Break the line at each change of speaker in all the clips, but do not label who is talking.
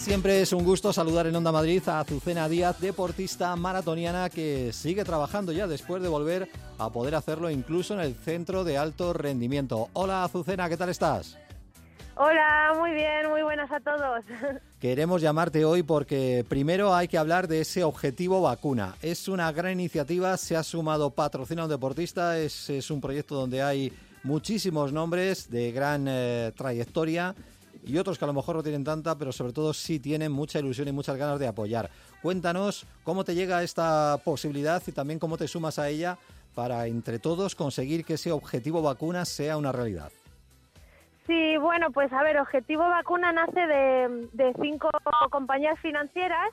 Siempre es un gusto saludar en Onda Madrid a Azucena Díaz, deportista maratoniana que sigue trabajando ya después de volver a poder hacerlo incluso en el centro de alto rendimiento. Hola Azucena, ¿qué tal estás?
Hola, muy bien, muy buenas a todos.
Queremos llamarte hoy porque primero hay que hablar de ese objetivo vacuna. Es una gran iniciativa, se ha sumado Patrocina a un Deportista, es un proyecto donde hay muchísimos nombres de gran trayectoria y otros que a lo mejor no tienen tanta, pero sobre todo sí tienen mucha ilusión y muchas ganas de apoyar. Cuéntanos cómo te llega esta posibilidad y también cómo te sumas a ella para entre todos conseguir que ese objetivo vacuna sea una realidad.
Sí, bueno, pues a ver, Objetivo Vacuna nace de 5 compañías financieras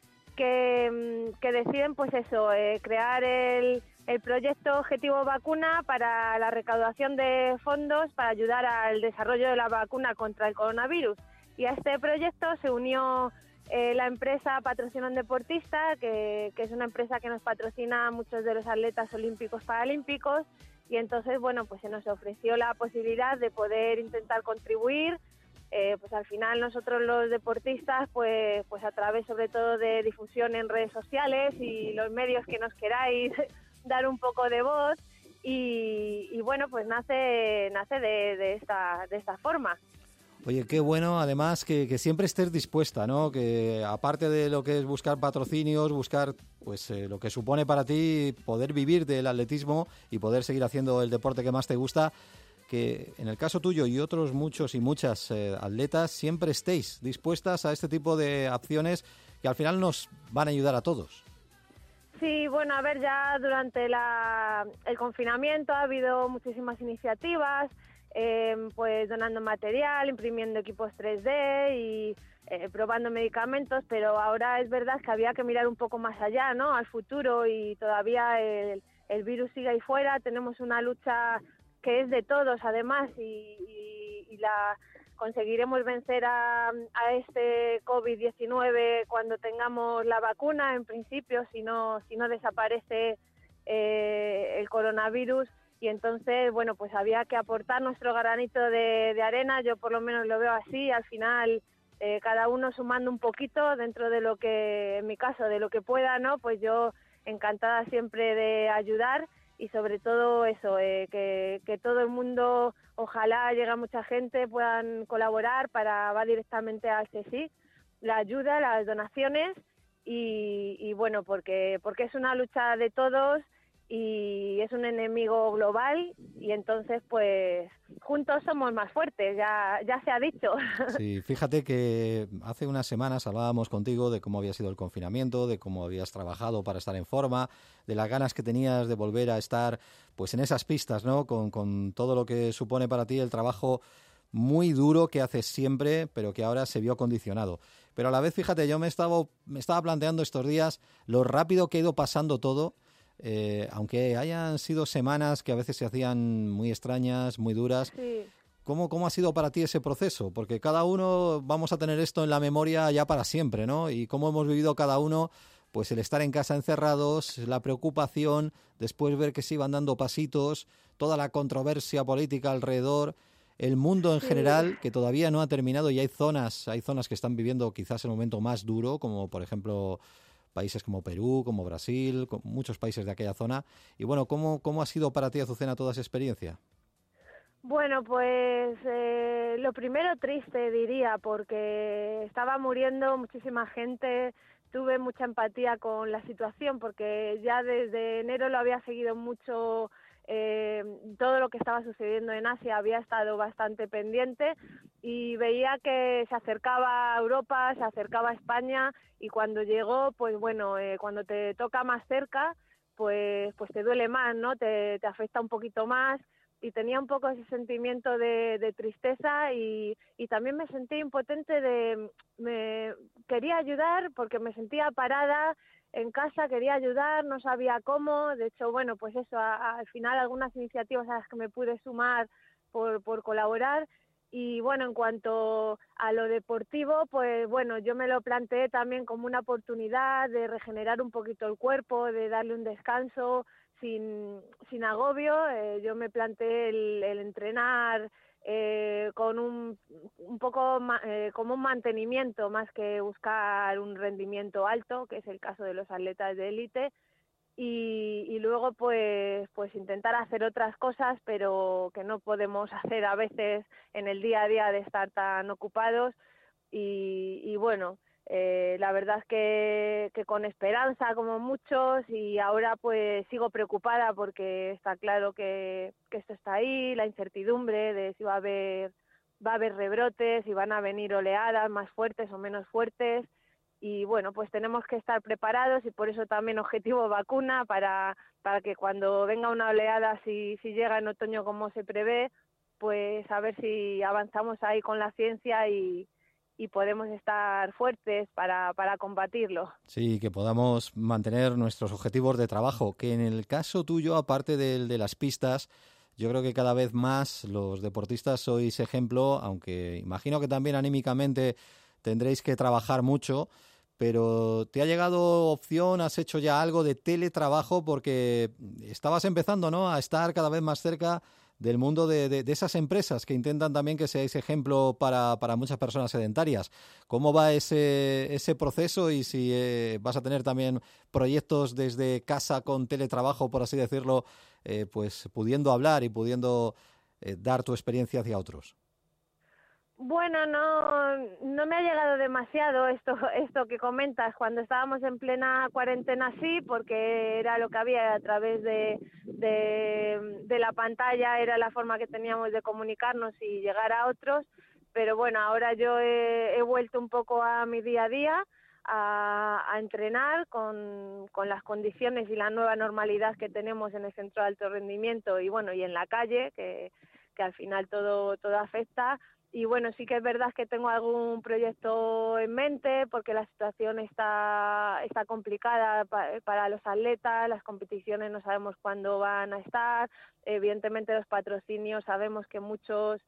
que deciden, pues eso, crear el proyecto Objetivo Vacuna para la recaudación de fondos para ayudar al desarrollo de la vacuna contra el coronavirus. Y a este proyecto se unió la empresa Patrocina a un Deportista, que es una empresa que nos patrocina a muchos de los atletas olímpicos, paralímpicos. Y entonces, bueno, pues se nos ofreció la posibilidad de poder intentar contribuir. Pues al final nosotros los deportistas, pues a través sobre todo de difusión en redes sociales y los medios que nos queráis dar un poco de voz. Y bueno, pues nace de esta forma.
Oye, qué bueno, además, que siempre estés dispuesta, ¿no? Que aparte de lo que es buscar patrocinios, buscar pues lo que supone para ti poder vivir del atletismo y poder seguir haciendo el deporte que más te gusta, que en el caso tuyo y otros muchos y muchas atletas siempre estéis dispuestas a este tipo de acciones que al final nos van a ayudar a todos.
Sí, bueno, a ver, ya durante el confinamiento ha habido muchísimas iniciativas, pues donando material, imprimiendo equipos 3D y probando medicamentos, pero ahora es verdad que había que mirar un poco más allá, ¿no?, al futuro, y todavía el virus sigue ahí fuera. Tenemos una lucha que es de todos, además, y la conseguiremos vencer a este COVID-19 cuando tengamos la vacuna, en principio, si no desaparece el coronavirus. Y entonces, bueno, pues había que aportar nuestro granito de arena. Yo por lo menos lo veo así. Al final, cada uno sumando un poquito dentro de lo que, en mi caso, de lo que pueda, ¿no? Pues yo encantada siempre de ayudar. Y sobre todo eso, que todo el mundo, ojalá llegue a mucha gente, puedan colaborar va directamente al CSIC, la ayuda, las donaciones, y bueno, porque es una lucha de todos y es un enemigo global, y entonces pues juntos somos más fuertes, ya se ha dicho.
Sí, fíjate que hace unas semanas hablábamos contigo de cómo había sido el confinamiento, de cómo habías trabajado para estar en forma, de las ganas que tenías de volver a estar pues en esas pistas, ¿no? Con todo lo que supone para ti el trabajo muy duro que haces siempre, pero que ahora se vio condicionado. Pero a la vez, fíjate, yo me estaba planteando estos días lo rápido que ha ido pasando todo, aunque hayan sido semanas que a veces se hacían muy extrañas, muy duras.
Sí.
¿Cómo ha sido para ti ese proceso? Porque cada uno vamos a tener esto en la memoria ya para siempre, ¿no? Y cómo hemos vivido cada uno, pues el estar en casa encerrados, la preocupación, después ver que se iban dando pasitos, toda la controversia política alrededor, el mundo en general, que todavía no ha terminado y hay zonas que están viviendo quizás el momento más duro, como por ejemplo países como Perú, como Brasil, muchos países de aquella zona. Y bueno, ¿cómo ha sido para ti, Azucena, toda esa experiencia?
Bueno, pues lo primero triste, diría, porque estaba muriendo muchísima gente. Tuve mucha empatía con la situación porque ya desde enero lo había seguido mucho. Todo lo que estaba sucediendo en Asia, había estado bastante pendiente y veía que se acercaba a Europa, se acercaba a España, y cuando llegó, pues bueno, cuando te toca más cerca, pues te duele más, ¿no? Te afecta un poquito más. Y tenía un poco ese sentimiento de tristeza, y también me sentí impotente quería ayudar porque me sentía parada en casa, quería ayudar, no sabía cómo. De hecho, bueno, pues eso, al final algunas iniciativas a las que me pude sumar por colaborar. Y bueno, en cuanto a lo deportivo, pues bueno, yo me lo planteé también como una oportunidad de regenerar un poquito el cuerpo, de darle un descanso sin agobio. Yo me planteé el entrenar con un poco como un mantenimiento más que buscar un rendimiento alto, que es el caso de los atletas de élite, y luego pues intentar hacer otras cosas, pero que no podemos hacer a veces en el día a día de estar tan ocupados. Y bueno, la verdad es que con esperanza como muchos, y ahora pues sigo preocupada porque está claro que esto está ahí, la incertidumbre de si va a haber rebrotes, si van a venir oleadas más fuertes o menos fuertes. Y bueno, pues tenemos que estar preparados, y por eso también objetivo vacuna para que cuando venga una oleada, si llega en otoño como se prevé, pues a ver si avanzamos ahí con la ciencia y podemos estar fuertes para combatirlo.
Sí, que podamos mantener nuestros objetivos de trabajo, que en el caso tuyo, aparte del de las pistas, yo creo que cada vez más los deportistas sois ejemplo, aunque imagino que también anímicamente tendréis que trabajar mucho, pero ¿te ha llegado opción, has hecho ya algo de teletrabajo? Porque estabas empezando, ¿no?, a estar cada vez más cerca del mundo de esas empresas que intentan también que seáis ejemplo para muchas personas sedentarias. ¿Cómo va ese proceso y si vas a tener también proyectos desde casa con teletrabajo, por así decirlo, pues pudiendo hablar y pudiendo dar tu experiencia hacia otros?
Bueno, no me ha llegado demasiado esto que comentas. Cuando estábamos en plena cuarentena sí, porque era lo que había a través de la pantalla, era la forma que teníamos de comunicarnos y llegar a otros. Pero bueno, ahora yo he vuelto un poco a mi día a día, a entrenar con las condiciones y la nueva normalidad que tenemos en el centro de alto rendimiento y bueno, y en la calle, que al final todo afecta. Y bueno, sí que es verdad que tengo algún proyecto en mente porque la situación está complicada para los atletas, las competiciones no sabemos cuándo van a estar, evidentemente los patrocinios sabemos que muchos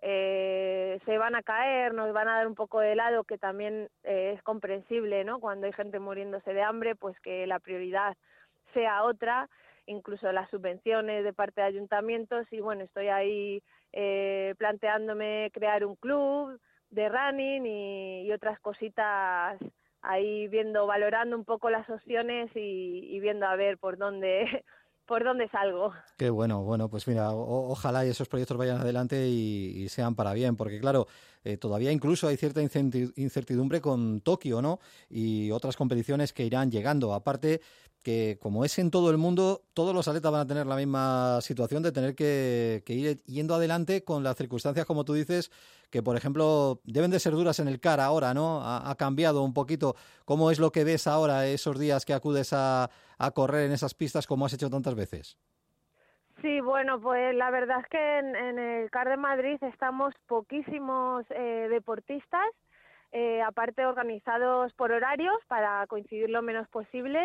se van a caer, nos van a dar un poco de lado, que también es comprensible, ¿no? Cuando hay gente muriéndose de hambre, pues que la prioridad sea otra, incluso las subvenciones de parte de ayuntamientos, y bueno, estoy ahí planteándome crear un club de running y otras cositas, ahí valorando un poco las opciones y viendo a ver por dónde por dónde salgo.
Qué bueno, pues mira, ojalá y esos proyectos vayan adelante y sean para bien, porque claro, todavía incluso hay cierta incertidumbre con Tokio, ¿no? Y otras competiciones que irán llegando. Aparte que como es en todo el mundo, todos los atletas van a tener la misma situación de tener que ir yendo adelante con las circunstancias, como tú dices, que por ejemplo deben de ser duras en el CAR ahora, ¿no? Ha cambiado un poquito. ¿Cómo es lo que ves ahora esos días que acudes a correr en esas pistas como has hecho tantas veces?
Sí, bueno, pues la verdad es que en el CAR de Madrid estamos poquísimos deportistas, aparte organizados por horarios para coincidir lo menos posible.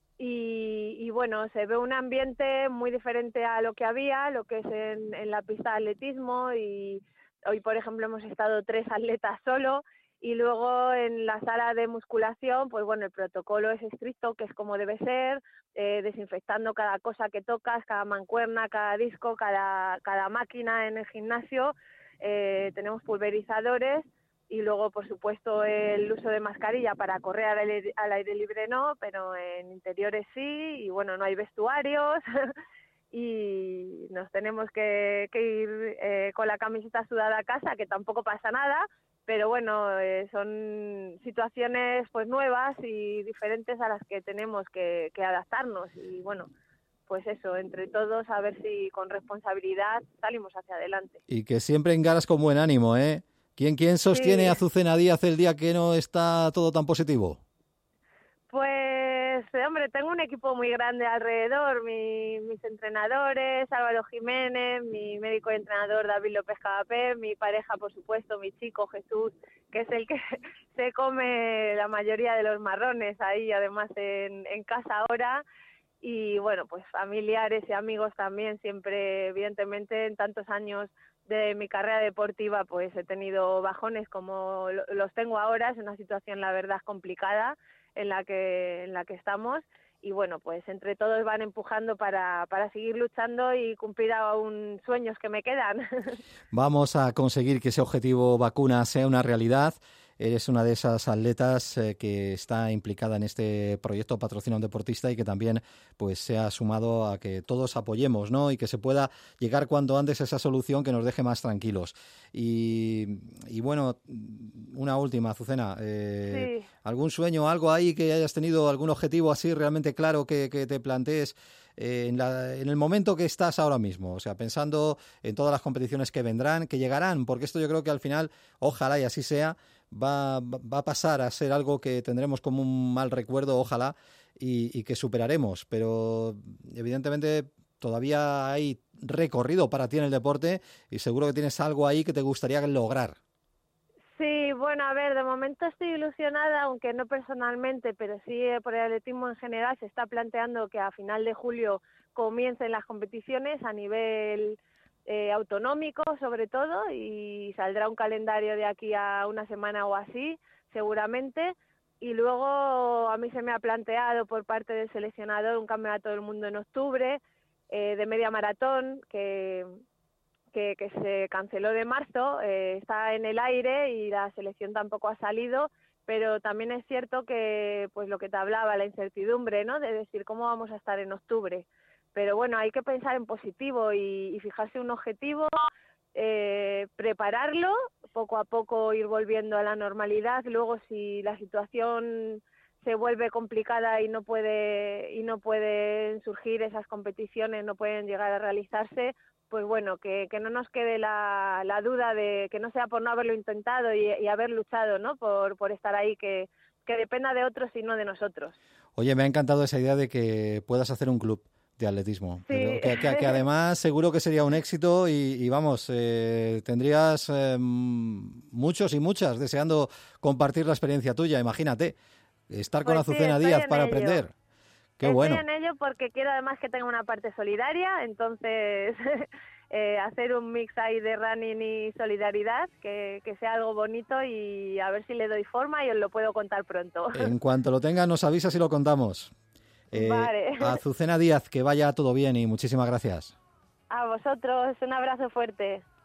Y bueno, se ve un ambiente muy diferente a lo que había, lo que es en la pista de atletismo, y hoy por ejemplo hemos estado 3 atletas solo, y luego en la sala de musculación, pues bueno, el protocolo es estricto, que es como debe ser, desinfectando cada cosa que tocas, cada mancuerna, cada disco, cada máquina en el gimnasio, tenemos pulverizadores. Y luego, por supuesto, el uso de mascarilla para correr al aire libre no, pero en interiores sí, y bueno, no hay vestuarios y nos tenemos que ir con la camiseta sudada a casa, que tampoco pasa nada, pero bueno, son situaciones pues nuevas y diferentes a las que tenemos que adaptarnos, y bueno, pues eso, entre todos a ver si con responsabilidad salimos hacia adelante.
Y que siempre encaras con buen ánimo, ¿eh? ¿Quién sostiene
Sí.
a Azucena Díaz el día que no está todo tan positivo?
Pues, hombre, tengo un equipo muy grande alrededor, mis entrenadores, Álvaro Jiménez, mi médico y entrenador David López Cabapé, mi pareja, por supuesto, mi chico Jesús, que es el que se come la mayoría de los marrones ahí, además en casa ahora. Y bueno, pues familiares y amigos también, siempre, evidentemente, en tantos años de mi carrera deportiva, pues he tenido bajones como los tengo ahora. Es una situación, la verdad, complicada en la que estamos, y bueno, pues entre todos van empujando para seguir luchando y cumplir aún sueños que me quedan.
Vamos a conseguir que ese objetivo vacuna sea una realidad. Eres una de esas atletas que está implicada en este proyecto Patrocina a un Deportista y que también pues se ha sumado a que todos apoyemos, ¿no? Y que se pueda llegar cuanto antes a esa solución que nos deje más tranquilos. Y bueno, una última, Azucena.
Sí.
¿Algún sueño, algo ahí que hayas tenido, algún objetivo así realmente claro que te plantees en el momento que estás ahora mismo? O sea, pensando en todas las competiciones que vendrán, que llegarán, porque esto yo creo que al final, ojalá y así sea, va a pasar a ser algo que tendremos como un mal recuerdo, ojalá, y que superaremos. Pero evidentemente todavía hay recorrido para ti en el deporte y seguro que tienes algo ahí que te gustaría lograr.
Sí, bueno, a ver, de momento estoy ilusionada, aunque no personalmente, pero sí por el atletismo en general. Se está planteando que a final de julio comiencen las competiciones a nivel autonómico, sobre todo, y saldrá un calendario de aquí a una semana o así, seguramente. Y luego a mí se me ha planteado por parte del seleccionador un campeonato del mundo en octubre, de media maratón, que se canceló de marzo, está en el aire y la selección tampoco ha salido, pero también es cierto que, pues lo que te hablaba, la incertidumbre, ¿no?, de decir cómo vamos a estar en octubre. Pero bueno, hay que pensar en positivo y fijarse un objetivo, prepararlo, poco a poco ir volviendo a la normalidad. Luego, si la situación se vuelve complicada y no pueden surgir esas competiciones, no pueden llegar a realizarse, pues bueno, que no nos quede la duda de que no sea por no haberlo intentado y haber luchado, ¿no?, por estar ahí, que dependa de otros y no de nosotros.
Oye, me ha encantado esa idea de que puedas hacer un club de atletismo,
Sí.
que además seguro que sería un éxito y vamos, tendrías muchos y muchas deseando compartir la experiencia tuya, imagínate, estar con
Pues sí,
Azucena
estoy
Díaz
en
para
ello.
aprender. Qué
Estoy
bueno.
en ello porque quiero además que tenga una parte solidaria, entonces hacer un mix ahí de running y solidaridad, que sea algo bonito, y a ver si le doy forma y os lo puedo contar pronto.
En cuanto lo tengas nos avisas y lo contamos.
Vale.
Azucena Díaz, que vaya todo bien y muchísimas gracias.
A vosotros, un abrazo fuerte.